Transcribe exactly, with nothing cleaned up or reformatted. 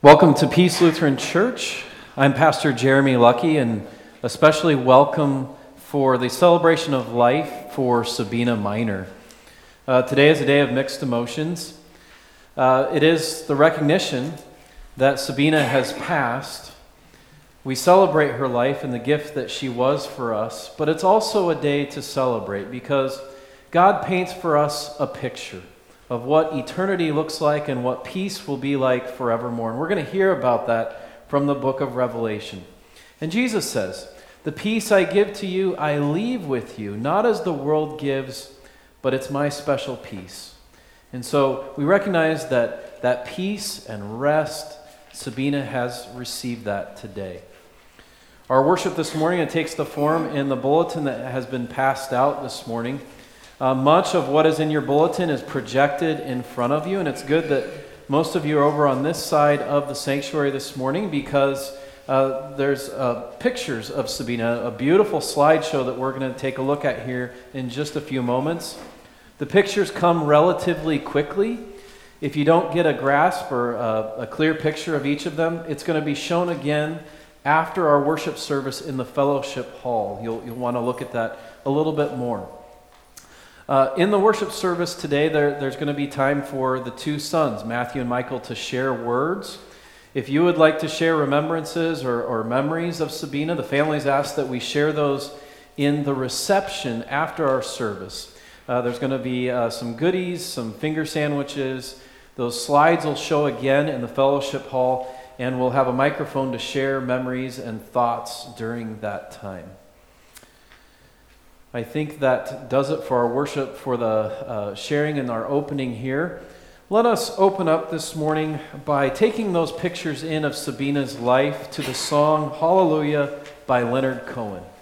Welcome to Peace Lutheran Church. I'm Pastor Jeremy Lucky, and especially welcome for the celebration of life for Sabina Minor. Uh, today is a day of mixed emotions. Uh, it is the recognition that Sabina has passed. We celebrate her life and the gift that she was for us, but it's also a day to celebrate because God paints for us a picture of what eternity looks like and what peace will be like forevermore. And we're going to hear about that from the book of Revelation. And Jesus says, "The peace I give to you, I leave with you, not as the world gives, but it's my special peace." And so we recognize that that peace and rest, Sabina has received that today. Our worship this morning, it takes the form in the bulletin that has been passed out this morning. Uh, much of what is in your bulletin is projected in front of you, and it's good that most of you are over on this side of the sanctuary this morning because uh, there's uh, pictures of Sabina, a beautiful slideshow that we're going to take a look at here in just a few moments. The pictures come relatively quickly. If you don't get a grasp or a, a clear picture of each of them, it's going to be shown again after our worship service in the fellowship hall. You'll, you'll want to look at that a little bit more. Uh, in the worship service today, there, there's going to be time for the two sons, Matthew and Michael, to share words. If you would like to share remembrances or, or memories of Sabina, the family's asked that we share those in the reception after our service. Uh, there's going to be uh, some goodies, some finger sandwiches. Those slides will show again in the fellowship hall, and we'll have a microphone to share memories and thoughts during that time. I think that does it for our worship, for the uh, sharing and our opening here. Let us open up this morning by taking those pictures in of Sabina's life to the song Hallelujah by Leonard Cohen.